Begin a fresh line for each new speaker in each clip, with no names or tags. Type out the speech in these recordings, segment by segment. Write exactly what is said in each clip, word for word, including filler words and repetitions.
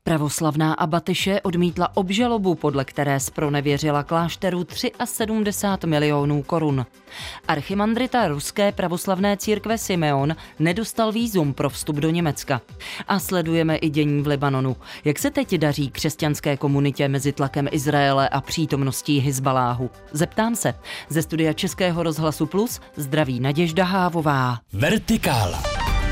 Pravoslavná abatyše odmítla obžalobu, podle které zpronevěřila klášteru sedmdesát tři milionů korun. Archimandrita ruské pravoslavné církve Simeon nedostal vízum pro vstup do Německa. A sledujeme i dění v Libanonu. Jak se teď daří křesťanské komunitě mezi tlakem Izraele a přítomností Hizbaláhu? Zeptám se. Ze studia Českého rozhlasu Plus zdraví Naděžda Hávová.
Vertikála.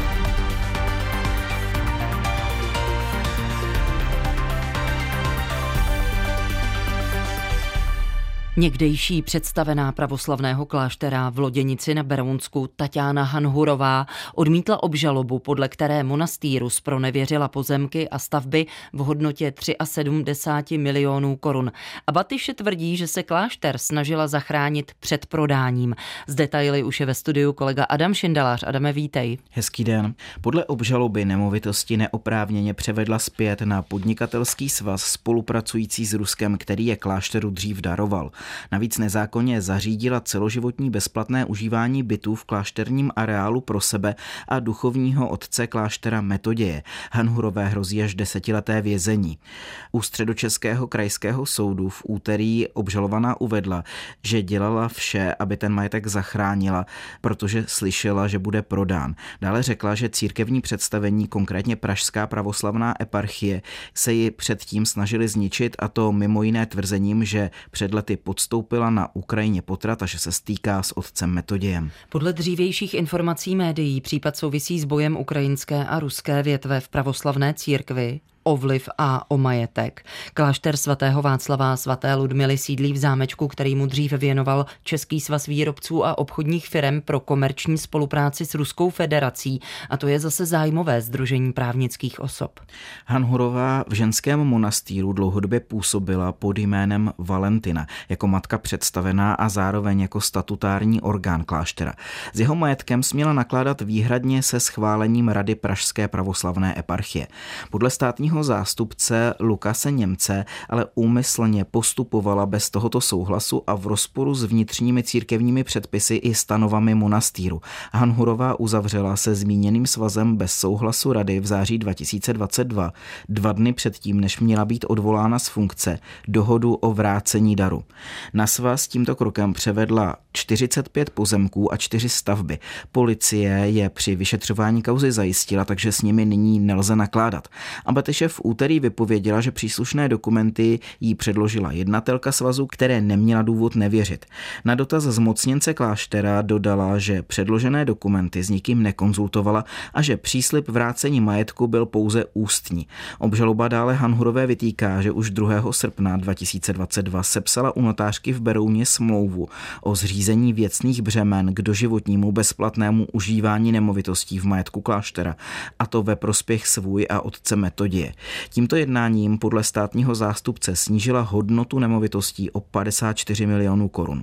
Někdejší představená pravoslavného kláštera v Loděnici na Berounsku Taťána Hanhurová odmítla obžalobu, podle které monastýru zpronevěřila pozemky a stavby v hodnotě sedmdesát tři milionů korun. Abatyše tvrdí, že se klášter snažila zachránit před prodáním. Z detaily už je ve studiu kolega Adam Šindelář. Adame, vítej.
Hezký den. Podle obžaloby nemovitosti neoprávněně převedla zpět na podnikatelský svaz spolupracující s Ruskem, který je klášteru dřív daroval. Navíc nezákonně zařídila celoživotní bezplatné užívání bytů v klášterním areálu pro sebe a duchovního otce kláštera Metoděje. Hanhurové hrozí až desetileté vězení. U Středočeského krajského soudu v úterý obžalovaná uvedla, že dělala vše, aby ten majetek zachránila, protože slyšela, že bude prodán. Dále řekla, že církevní představení, konkrétně Pražská pravoslavná eparchie, se ji předtím snažili zničit, a to mimo jiné tvrzením, že před lety podstoupila na Ukrajině potrat a že se stýká s otcem Metodějem.
Podle dřívějších informací médií případ souvisí s bojem ukrajinské a ruské větve v pravoslavné církvi o vliv a o majetek. Klášter svatého Václava a svaté Ludmily sídlí v zámečku, který mu dřív věnoval Český svaz výrobců a obchodních firem pro komerční spolupráci s Ruskou federací, a to je zase zájmové sdružení právnických osob.
Hanhurová v ženském monastýru dlouhodobě působila pod jménem Valentina, jako matka představená a zároveň jako statutární orgán kláštera. S jeho majetkem směla nakládat výhradně se schválením Rady Pražské pravoslavné eparchie. Podle státního zástupce Lukase Němce ale úmyslně postupovala bez tohoto souhlasu a v rozporu s vnitřními církevními předpisy i stanovami monastýru. Hanhurová uzavřela se zmíněným svazem bez souhlasu rady v září dva tisíce dvacet dva, dva dny předtím, než měla být odvolána z funkce, dohodu o vrácení daru. Na svaz tímto krokem převedla čtyřicet pět pozemků a čtyři stavby. Policie je při vyšetřování kauzy zajistila, takže s nimi nyní nelze nakládat. Abatyše v úterý vypověděla, že příslušné dokumenty jí předložila jednatelka svazu, které neměla důvod nevěřit. Na dotaz zmocněnce kláštera dodala, že předložené dokumenty s nikým nekonzultovala a že příslib vrácení majetku byl pouze ústní. Obžaloba dále Hanhurové vytýká, že už druhého srpna dva tisíce dvacet dva sepsala u notářky v Berouně smlouvu o zřízení věcných břemen k doživotnímu bezplatnému užívání nemovitostí v majetku kláštera, a to ve prospěch svůj a otce Metoděje. Tímto jednáním podle státního zástupce snížila hodnotu nemovitostí o padesát čtyři milionů korun.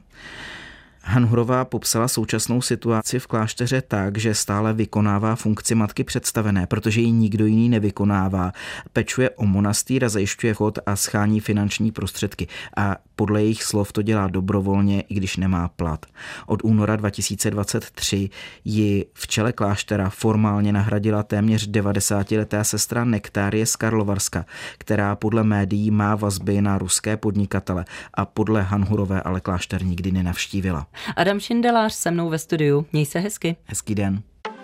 Hanhurová popsala současnou situaci v klášteře tak, že stále vykonává funkci matky představené, protože ji nikdo jiný nevykonává. Pečuje o monastýr a zajišťuje chod a schání finanční prostředky. A podle jejich slov to dělá dobrovolně, i když nemá plat. Od února dva tisíce dvacet tři ji v čele kláštera formálně nahradila téměř devadesátiletá sestra Nektárie z Karlovarska, která podle médií má vazby na ruské podnikatele a podle Hanhurové ale klášter nikdy nenavštívila.
Adam Šindelář se mnou ve studiu. Měj se hezky.
Hezký den.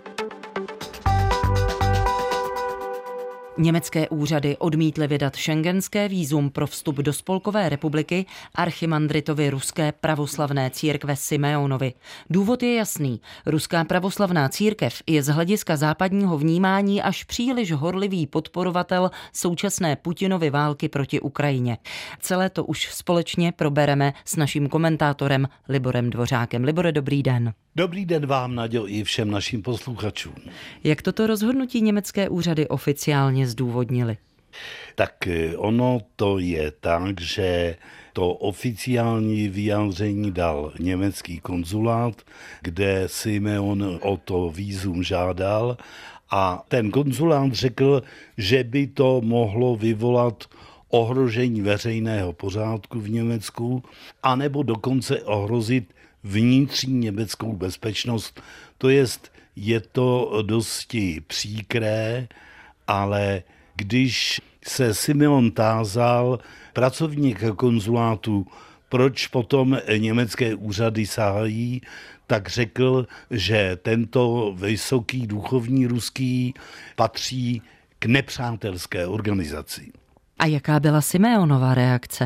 Německé úřady odmítly vydat schengenské vízum pro vstup do Spolkové republiky archimandritovi ruské pravoslavné církve Simeonovi. Důvod je jasný. Ruská pravoslavná církev je z hlediska západního vnímání až příliš horlivý podporovatel současné Putinovy války proti Ukrajině. Celé to už společně probereme s naším komentátorem Liborem Dvořákem. Libore, dobrý den.
Dobrý den vám, Naďo, i všem našim posluchačům.
Jak toto rozhodnutí německé úřady oficiálně zdůvodnili?
Tak ono to je tak, že to oficiální vyjádření dal německý konzulát, kde Simeon o to vízum žádal, a ten konzulát řekl, že by to mohlo vyvolat ohrožení veřejného pořádku v Německu, anebo dokonce ohrozit vnitřní německou bezpečnost. To jest, je to dosti příkré, ale když se Simeon tázal pracovníka konzulátu, proč potom německé úřady sahají, tak řekl, že tento vysoký duchovní ruský patří k nepřátelské organizaci.
A jaká byla Simeonova reakce?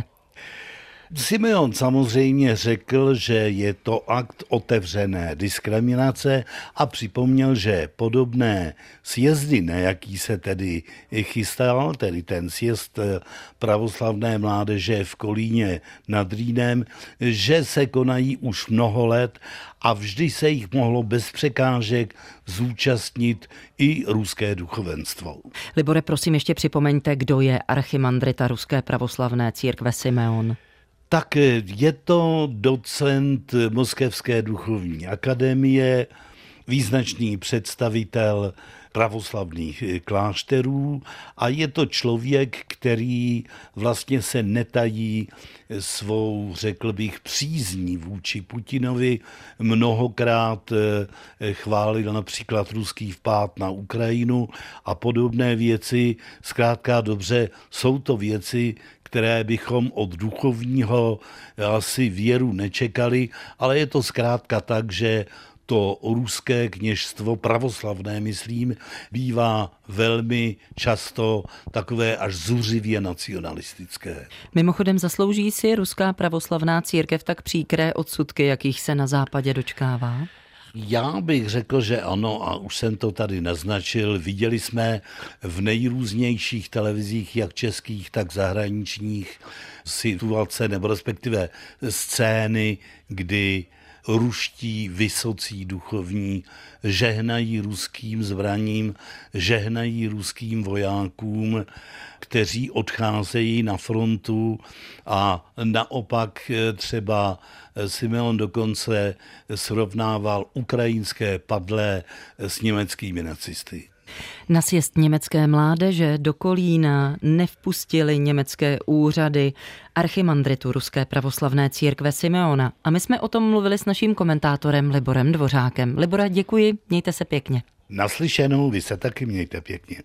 Simeon samozřejmě řekl, že je to akt otevřené diskriminace a připomněl, že podobné sjezdy, na jaký se tedy chystal, tedy ten sjezd pravoslavné mládeže v Kolíně nad Rýnem, že se konají už mnoho let a vždy se jich mohlo bez překážek zúčastnit i ruské duchovenstvo.
Libore, prosím, ještě připomeňte, kdo je archimandrita Ruské pravoslavné církve Simeon.
Tak je to docent Moskevské duchovní akademie, význačný představitel pravoslavných klášterů a je to člověk, který vlastně se netají svou, řekl bych, přízní vůči Putinovi. Mnohokrát chválil například ruský vpád na Ukrajinu a podobné věci. Zkrátka dobře, jsou to věci, které bychom od duchovního asi věru nečekali, ale je to zkrátka tak, že to ruské kněžstvo, pravoslavné myslím, bývá velmi často takové až zuřivě nacionalistické.
Mimochodem zaslouží si Ruská pravoslavná církev tak příkré odsudky, jakých se na západě dočkává?
Já bych řekl, že ano, a už jsem to tady naznačil. Viděli jsme v nejrůznějších televizích, jak českých, tak zahraničních, situace nebo respektive scény, kdy ruští vysocí duchovní žehnají ruským zbraním, žehnají ruským vojákům, kteří odcházejí na frontu a naopak třeba Simeon dokonce srovnával ukrajinské padlé s německými nacisty.
Na sjezd německé mládeže do Kolína nevpustili německé úřady archimandritu Ruské pravoslavné církve Simeona. A my jsme o tom mluvili s naším komentátorem Liborem Dvořákem. Libora, děkuji, mějte se pěkně.
Naslyšenou, vy se taky mějte pěkně.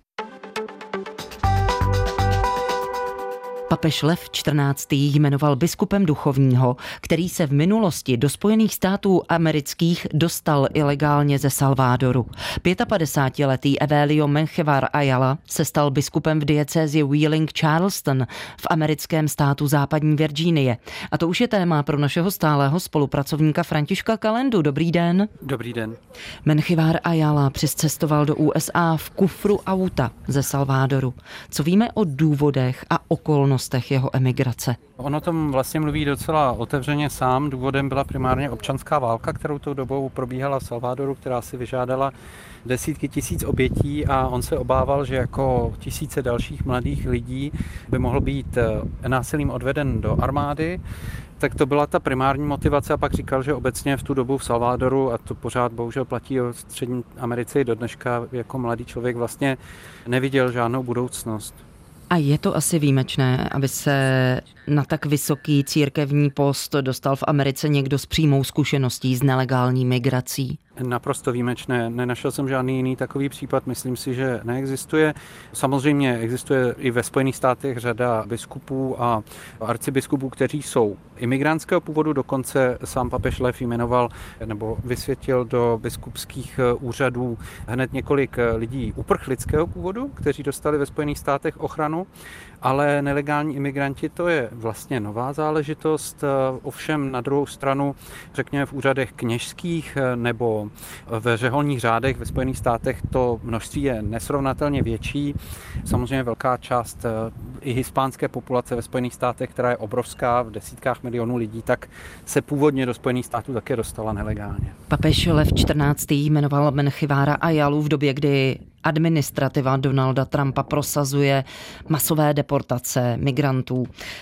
Papež Lev čtrnáctý jmenoval biskupem duchovního, který se v minulosti do Spojených států amerických dostal ilegálně ze Salvadoru. padesátipětiletý Evelio Menjivar Ayala se stal biskupem v diecézi Wheeling Charleston v americkém státu západní Virginie. A to už je téma pro našeho stálého spolupracovníka Františka Kalendu. Dobrý den.
Dobrý den.
Menjivar Ayala přiscestoval do U S A v kufru auta ze Salvadoru. Co víme o důvodech a okolnostech jeho emigrace?
On o tom vlastně mluví docela otevřeně sám. Důvodem byla primárně občanská válka, kterou tou dobou probíhala v Salvadoru, která si vyžádala desítky tisíc obětí a on se obával, že jako tisíce dalších mladých lidí by mohl být násilím odveden do armády. Tak to byla ta primární motivace a pak říkal, že obecně v tu dobu v Salvadoru, a to pořád bohužel platí o střední Americe i do dneška, jako mladý člověk vlastně neviděl žádnou budoucnost.
A je to asi výjimečné, aby se na tak vysoký církevní post dostal v Americe někdo s přímou zkušeností s nelegální migrací?
Naprosto výjimečné. Nenašel jsem žádný jiný takový případ, myslím si, že neexistuje. Samozřejmě existuje i ve Spojených státech řada biskupů a arcibiskupů, kteří jsou imigrantského původu, dokonce sám papež Lev jmenoval nebo vysvětil do biskupských úřadů hned několik lidí uprchlického původu, kteří dostali ve Spojených státech ochranu, ale nelegální imigranti to je vlastně nová záležitost, ovšem na druhou stranu, řekněme v úřadech kněžských nebo ve řeholních řádech ve Spojených státech to množství je nesrovnatelně větší. Samozřejmě velká část i hispánské populace ve Spojených státech, která je obrovská, v desítkách milionů lidí, tak se původně do Spojených států také dostala nelegálně.
Papež Lev čtrnáctý jmenoval Menjivara Ayalu v době, kdy administrativa Donalda Trumpa prosazuje masové deportace migrantů.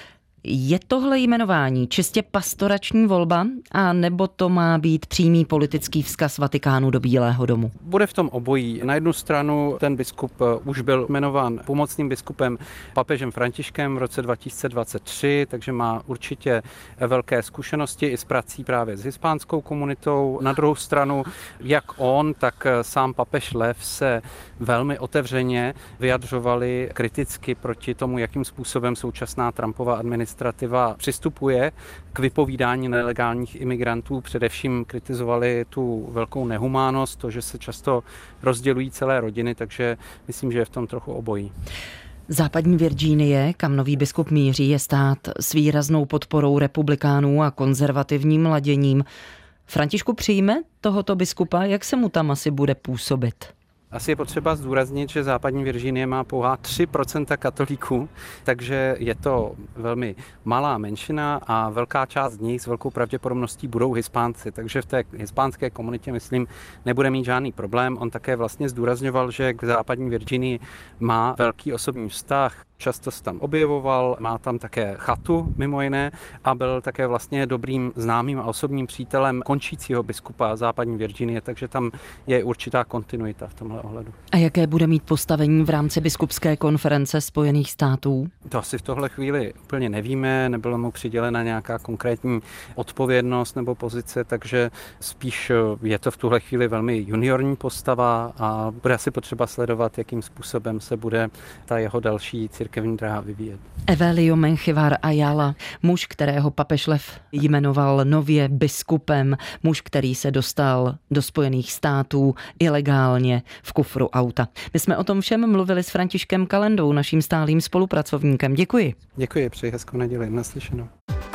Je tohle jmenování čistě pastorační volba, a nebo to má být přímý politický vzkaz Vatikánu do Bílého domu?
Bude v tom obojí. Na jednu stranu ten biskup už byl jmenován pomocným biskupem papežem Františkem v roce dva tisíce dvacet tři, takže má určitě velké zkušenosti i s prací právě s hispánskou komunitou. Na druhou stranu, jak on, tak sám papež Lev se velmi otevřeně vyjadřovali kriticky proti tomu, jakým způsobem současná Trumpova administrativa přistupuje k vypovídání nelegálních imigrantů. Především kritizovali tu velkou nehumánnost, to, že se často rozdělují celé rodiny, takže myslím, že je v tom trochu obojí.
Západní Virginie, kam nový biskup míří, je stát s výraznou podporou republikánů a konzervativním laděním. Františku, přijme tohoto biskupa, jak se mu tam asi bude působit?
Asi je potřeba zdůraznit, že západní Virginie má pouhá tři procenta katolíků, takže je to velmi malá menšina a velká část z nich s velkou pravděpodobností budou Hispánci, takže v té hispánské komunitě, myslím, nebude mít žádný problém. On také vlastně zdůrazňoval, že k západní Virginii má velký osobní vztah, často se tam objevoval, má tam také chatu mimo jiné a byl také vlastně dobrým známým a osobním přítelem končícího biskupa západní Virginie, takže tam je určitá kontinuita v tomhle ohledu.
A jaké bude mít postavení v rámci biskupské konference Spojených států?
To asi v tohle chvíli úplně nevíme, nebyla mu přidělena nějaká konkrétní odpovědnost nebo pozice, takže spíš je to v tuhle chvíli velmi juniorní postava a bude asi potřeba sledovat, jakým způsobem se bude ta jeho další církevní dráha vyvíjet.
Evelio Menjivar Ayala, muž, kterého papež Lev jmenoval nově biskupem, muž, který se dostal do Spojených států ilegálně v kufru auta. My jsme o tom všem mluvili s Františkem Kalendou, naším stálým spolupracovníkem. Děkuji.
Děkuji, přeji hezkou neděli. Naslyšenou.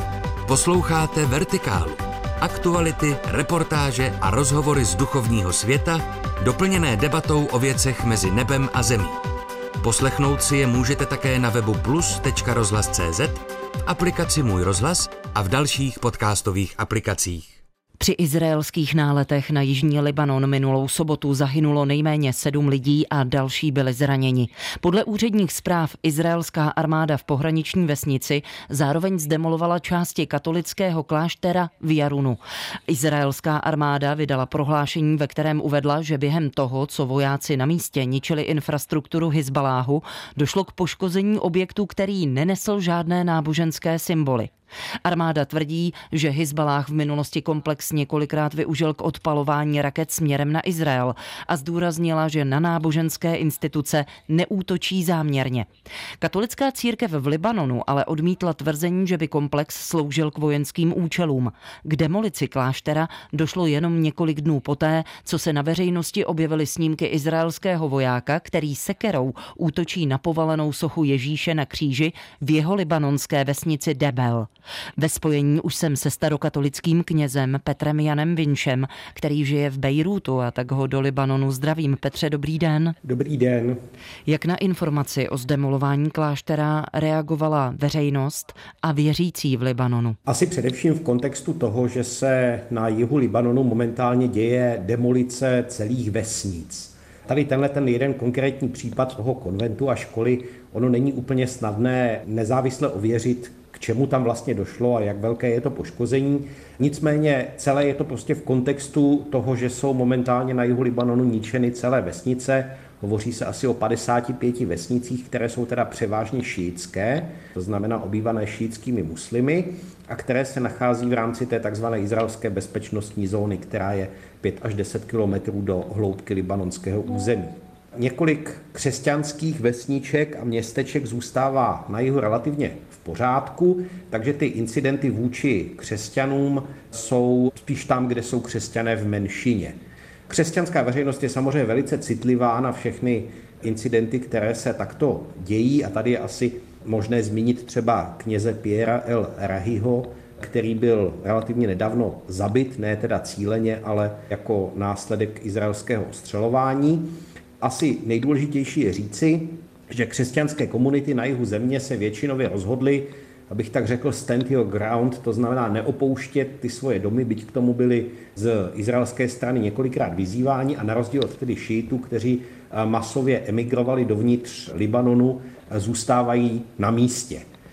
Posloucháte Vertikálu. Aktuality, reportáže a rozhovory z duchovního světa, doplněné debatou o věcech mezi nebem a zemí. Poslechnout si je můžete také na webu plus tečka rozhlas tečka cé zet, v aplikaci Můj rozhlas a v dalších podcastových aplikacích.
Při izraelských náletech na jižní Libanon minulou sobotu zahynulo nejméně sedm lidí a další byli zraněni. Podle úředních zpráv izraelská armáda v pohraniční vesnici zároveň zdemolovala části katolického kláštera v Jarunu. Izraelská armáda vydala prohlášení, ve kterém uvedla, že během toho, co vojáci na místě ničili infrastrukturu Hizbaláhu, došlo k poškození objektu, který nenesl žádné náboženské symboly. Armáda tvrdí, že Hizballáh v minulosti komplex několikrát využil k odpalování raket směrem na Izrael a zdůraznila, že na náboženské instituce neútočí záměrně. Katolická církev v Libanonu ale odmítla tvrzení, že by komplex sloužil k vojenským účelům. K demolici kláštera došlo jenom několik dnů poté, co se na veřejnosti objevily snímky izraelského vojáka, který sekerou útočí na povalenou sochu Ježíše na kříži v jeho libanonské vesnici Debel. Ve spojení už jsem se starokatolickým knězem Petrem Janem Vinčem, který žije v Bejrútu, a tak ho do Libanonu zdravím. Petře, dobrý den.
Dobrý den.
Jak na informaci o zdemolování kláštera reagovala veřejnost a věřící v Libanonu?
Asi především v kontextu toho, že se na jihu Libanonu momentálně děje demolice celých vesnic. Tady tenhle ten jeden konkrétní případ toho konventu a školy, ono není úplně snadné nezávisle ověřit, k čemu tam vlastně došlo a jak velké je to poškození. Nicméně celé je to prostě v kontextu toho, že jsou momentálně na jihu Libanonu ničeny celé vesnice. Hovoří se asi o padesáti pěti vesnicích, které jsou teda převážně šíitské, to znamená obývané šíitskými muslimy, a které se nachází v rámci té takzvané izraelské bezpečnostní zóny, která je pět až deset kilometrů do hloubky libanonského území. Několik křesťanských vesniček a městeček zůstává na jihu relativně v pořádku, takže ty incidenty vůči křesťanům jsou spíš tam, kde jsou křesťané v menšině. Křesťanská veřejnost je samozřejmě velice citlivá na všechny incidenty, které se takto dějí, a tady je asi možné zmínit třeba kněze Piera El Rahiho, který byl relativně nedávno zabit, ne teda cíleně, ale jako následek izraelského ostřelování. Asi nejdůležitější je říci, že křesťanské komunity na jihu země se většinově rozhodly, abych tak řekl, stand your ground, to znamená neopouštět ty svoje domy, byť k tomu byli z izraelské strany několikrát vyzýváni, a na rozdíl od tedy šíitů, kteří masově emigrovali dovnitř Libanonu, zůstávají na místě.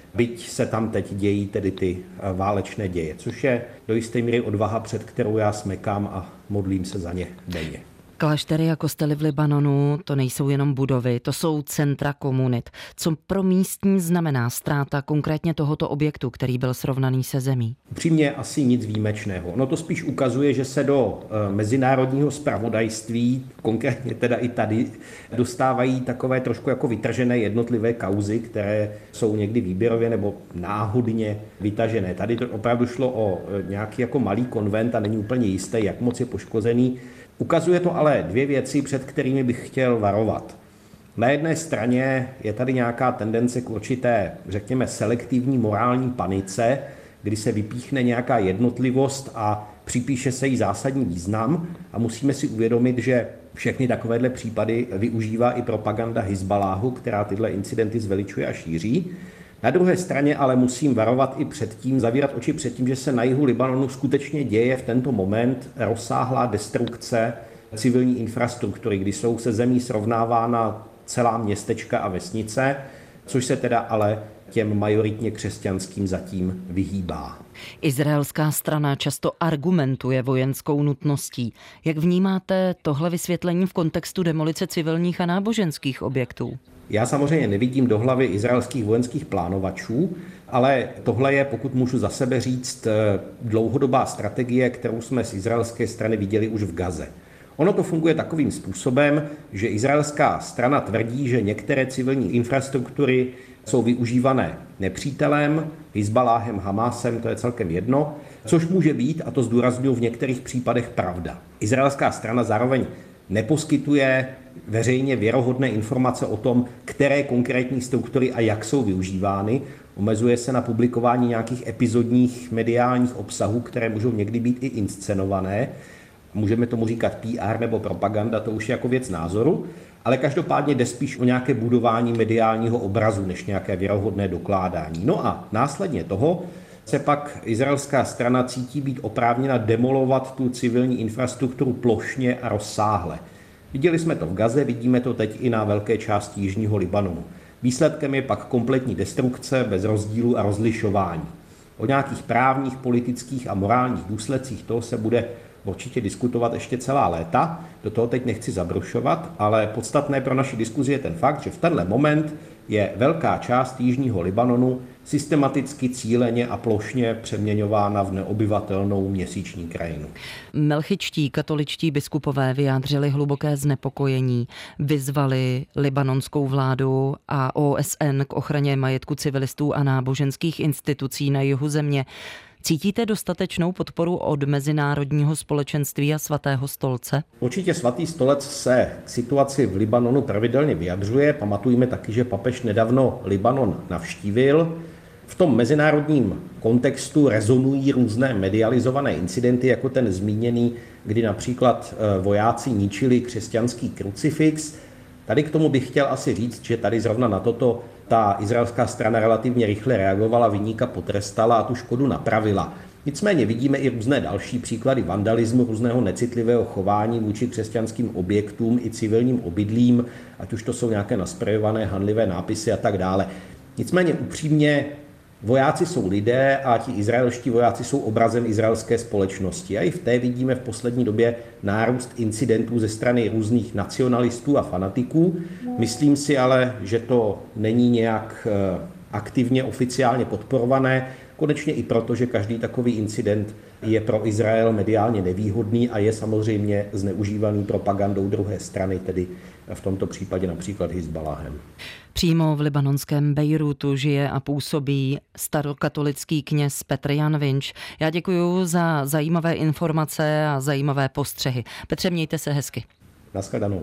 byť se tam teď dějí tedy ty válečné děje, což je do jisté míry odvaha, před kterou já smekám a modlím se za ně denně.
Kláštery a kostely v Libanonu to nejsou jenom budovy, to jsou centra komunit. Co pro místní znamená ztráta konkrétně tohoto objektu, který byl srovnaný se zemí?
Upřímně asi nic výjimečného. Ono to spíš ukazuje, že se do mezinárodního zpravodajství, konkrétně teda i tady, dostávají takové trošku jako vytržené jednotlivé kauzy, které jsou někdy výběrově nebo náhodně vytažené. Tady to opravdu šlo o nějaký jako malý konvent a není úplně jisté, jak moc je poškozený. Ukazuje to ale dvě věci, před kterými bych chtěl varovat. Na jedné straně je tady nějaká tendence k určité, řekněme, selektivní morální panice, kdy se vypíchne nějaká jednotlivost a připíše se jí zásadní význam a musíme si uvědomit, že všechny takovéhle případy využívá i propaganda Hizbaláhu, která tyhle incidenty zveličuje a šíří. Na druhé straně ale musím varovat i před tím, zavírat oči před tím, že se na jihu Libanonu skutečně děje v tento moment rozsáhlá destrukce civilní infrastruktury, kdy jsou se zemí srovnávána celá městečka a vesnice, což se teda ale těm majoritně křesťanským zatím vyhýbá.
Izraelská strana často argumentuje vojenskou nutností. Jak vnímáte tohle vysvětlení v kontextu demolice civilních a náboženských objektů?
Já samozřejmě nevidím do hlavy izraelských vojenských plánovačů, ale tohle je, pokud můžu za sebe říct, dlouhodobá strategie, kterou jsme z izraelské strany viděli už v Gaze. Ono to funguje takovým způsobem, že izraelská strana tvrdí, že některé civilní infrastruktury jsou využívané nepřítelem, Hizbaláhem, Hamásem, to je celkem jedno, což může být, a to zdůrazňuji, v některých případech pravda. Izraelská strana zároveň neposkytuje veřejně věrohodné informace o tom, které konkrétní struktury a jak jsou využívány. Omezuje se na publikování nějakých epizodních mediálních obsahů, které můžou někdy být i inscenované. Můžeme tomu říkat P R nebo propaganda, to už je jako věc názoru, ale každopádně jde spíš o nějaké budování mediálního obrazu, než nějaké věrohodné dokládání. No a následně toho se pak izraelská strana cítí být oprávněna demolovat tu civilní infrastrukturu plošně a rozsáhle. Viděli jsme to v Gaze, vidíme to teď i na velké části jižního Libanonu. Výsledkem je pak kompletní destrukce bez rozdílu a rozlišování. O nějakých právních, politických a morálních důsledcích toho se bude určitě diskutovat ještě celá léta, do toho teď nechci zabrušovat, ale podstatné pro naši diskuzi je ten fakt, že v tenhle moment je velká část jižního Libanonu systematicky, cíleně a plošně přeměňována v neobyvatelnou měsíční krajinu.
Melchičtí katoličtí biskupové vyjádřili hluboké znepokojení, vyzvali libanonskou vládu a O S N k ochraně majetku civilistů a náboženských institucí na jihu země. Cítíte dostatečnou podporu od mezinárodního společenství a Svatého stolce?
Určitě Svatý stolec se k situaci v Libanonu pravidelně vyjadřuje. Pamatujme taky, že papež nedávno Libanon navštívil. V tom mezinárodním kontextu rezonují různé medializované incidenty, jako ten zmíněný, kdy například vojáci ničili křesťanský krucifix. Tady k tomu bych chtěl asi říct, že tady zrovna na toto ta izraelská strana relativně rychle reagovala, viníka potrestala a tu škodu napravila. Nicméně vidíme i různé další příklady vandalismu, různého necitlivého chování vůči křesťanským objektům i civilním obydlím, ať už to jsou nějaké nasprejované hanlivé nápisy a tak dále. Nicméně upřímně, vojáci jsou lidé a ti izraelští vojáci jsou obrazem izraelské společnosti. A i v té vidíme v poslední době nárůst incidentů ze strany různých nacionalistů a fanatiků. Myslím si ale, že to není nějak aktivně, oficiálně podporované. Konečně i proto, že každý takový incident je pro Izrael mediálně nevýhodný a je samozřejmě zneužívaný propagandou druhé strany, tedy v tomto případě například Hizbaláhem.
Přímo v libanonském Bejrútu žije a působí starokatolický kněz Petr Jan Vinč. Já děkuji za zajímavé informace a zajímavé postřehy. Petře, mějte se hezky.
Naschledanou.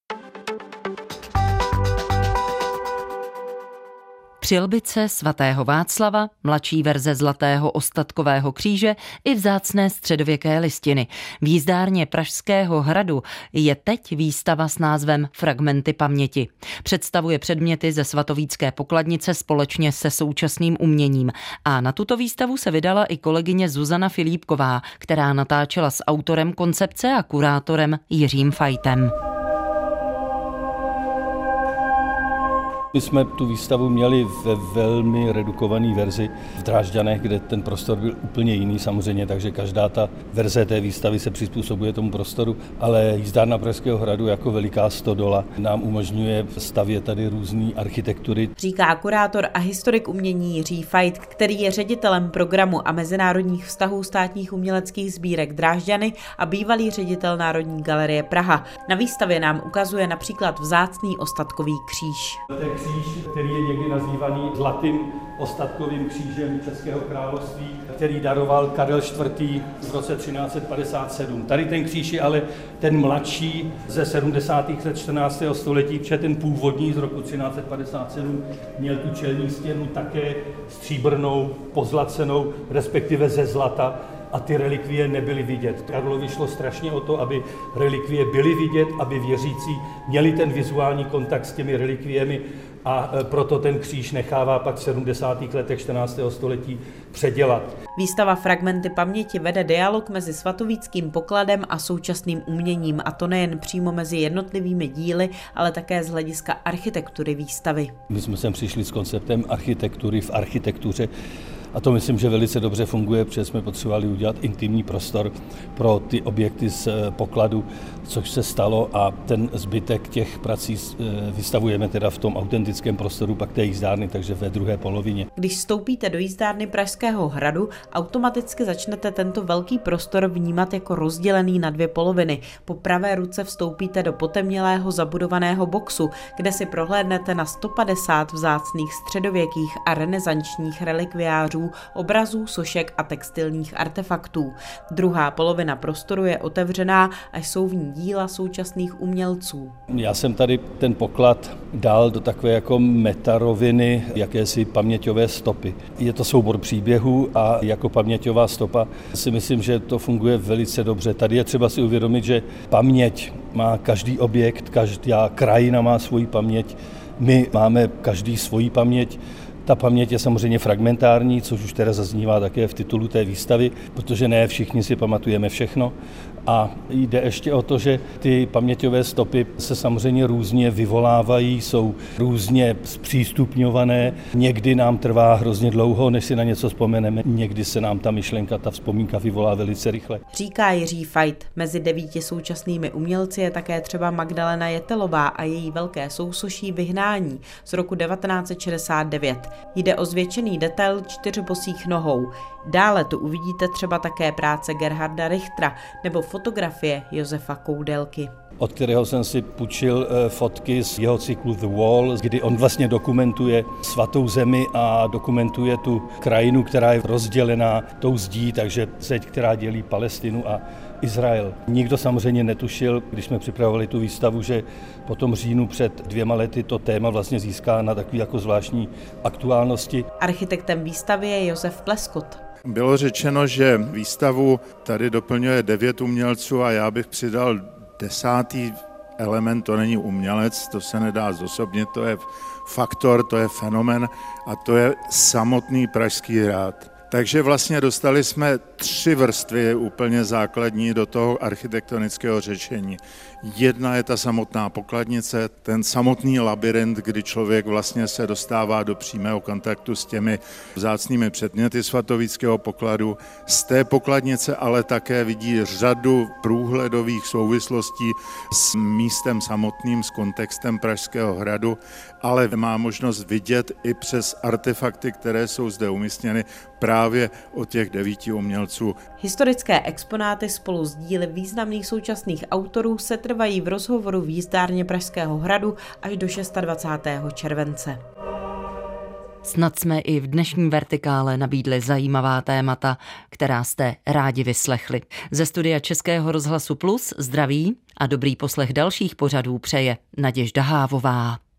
Přilbice svatého Václava, mladší verze zlatého ostatkového kříže i vzácné středověké listiny. V jízdárně Pražského hradu je teď výstava s názvem Fragmenty paměti. Představuje předměty ze svatovícké pokladnice společně se současným uměním. A na tuto výstavu se vydala i kolegyně Zuzana Filipková, která natáčela s autorem koncepce a kurátorem Jiřím Fajtem.
My jsme tu výstavu měli ve velmi redukované verzi v Drážďanech, kde ten prostor byl úplně jiný samozřejmě, takže každá ta verze té výstavy se přizpůsobuje tomu prostoru, ale jízdárna Pražského hradu jako veliká stodola nám umožňuje stavět tady různé architektury.
Říká kurátor a historik umění Jiří Fajt, který je ředitelem programu a mezinárodních vztahů státních uměleckých sbírek Drážďany a bývalý ředitel Národní galerie Praha. Na výstavě nám ukazuje například vzácný ostatkový kříž.
Kříž, který je někdy nazývaný zlatým ostatkovým křížem Českého království, který daroval Karel čtvrtý v roce třináct set padesát sedm. Tady ten kříž je ale ten mladší ze sedmdesátých let čtrnáctého století, protože ten původní z roku třináct set padesát sedm měl tu čelní stěnu také stříbrnou, pozlacenou, respektive ze zlata, a ty relikvie nebyly vidět. Karlovi šlo strašně o to, aby relikvie byly vidět, aby věřící měli ten vizuální kontakt s těmi relikviemi, a proto ten kříž nechává pak v sedmdesátých letech čtrnáctého století předělat.
Výstava Fragmenty paměti vede dialog mezi svatovíckým pokladem a současným uměním, a to nejen přímo mezi jednotlivými díly, ale také z hlediska architektury výstavy.
My jsme sem přišli s konceptem architektury v architektuře. A to myslím, že velice dobře funguje, protože jsme potřebovali udělat intimní prostor pro ty objekty z pokladu, což se stalo, a ten zbytek těch prací vystavujeme teda v tom autentickém prostoru pak té jízdárny, takže ve druhé polovině.
Když vstoupíte do jízdárny Pražského hradu, automaticky začnete tento velký prostor vnímat jako rozdělený na dvě poloviny. Po pravé ruce vstoupíte do potemnělého zabudovaného boxu, kde si prohlédnete na sto padesát vzácných středověkých a renesančních relikviářů, obrazů, sošek a textilních artefaktů. Druhá polovina prostoru je otevřená a jsou v ní díla současných umělců.
Já jsem tady ten poklad dal do takové jako metaroviny, jakési paměťové stopy. Je to soubor příběhů a jako paměťová stopa si myslím, že to funguje velice dobře. Tady je třeba si uvědomit, že paměť má každý objekt, každá krajina má svoji paměť, my máme každý svoji paměť. Ta paměť je samozřejmě fragmentární, což už teda zaznívá také v titulu té výstavy, protože ne všichni si pamatujeme všechno. A jde ještě o to, že ty paměťové stopy se samozřejmě různě vyvolávají, jsou různě zpřístupňované. Někdy nám trvá hrozně dlouho, než si na něco vzpomeneme. Někdy se nám ta myšlenka, ta vzpomínka vyvolá velice rychle.
Říká Jiří Fajt. Mezi devíti současnými umělci je také třeba Magdalena Jetelová a její velké sousoší Vyhnání z roku devatenáct set šedesát devět. Jde o zvětšený detail čtyř bosých nohou. Dále tu uvidíte třeba také práce Gerharda Richtera nebo fotografie Josefa Koudelky,
od kterého jsem si půjčil fotky z jeho cyklu The Wall, kdy on vlastně dokumentuje svatou zemi a dokumentuje tu krajinu, která je rozdělená tou zdí, takže zeď, která dělí Palestinu a Izrael. Nikdo samozřejmě netušil, když jsme připravovali tu výstavu, že po tom říjnu před dvěma lety to téma vlastně získá na takový jako zvláštní aktuálnosti.
Architektem výstavy je Josef Pleskot.
Bylo řečeno, že výstavu tady doplňuje devět umělců a já bych přidal desátý element, to není umělec, to se nedá zosobnit, to je faktor, to je fenomén a to je samotný Pražský hrad. Takže vlastně dostali jsme tři vrstvy úplně základní do toho architektonického řešení. Jedna je ta samotná pokladnice, ten samotný labyrint, kdy člověk vlastně se dostává do přímého kontaktu s těmi vzácnými předměty svatovíckého pokladu. Z té pokladnice ale také vidí řadu průhledových souvislostí s místem samotným, s kontextem Pražského hradu, ale má možnost vidět i přes artefakty, které jsou zde umístěny právě od těch devíti umělců.
Historické exponáty spolu s díly významných současných autorů se trvají v rozhovoru v jízdárně Pražského hradu až do dvacátého šestého července.
Snad jsme i v dnešní Vertikále nabídli zajímavá témata, která jste rádi vyslechli. Ze studia Českého rozhlasu Plus zdraví a dobrý poslech dalších pořadů přeje Naděžda Hávová.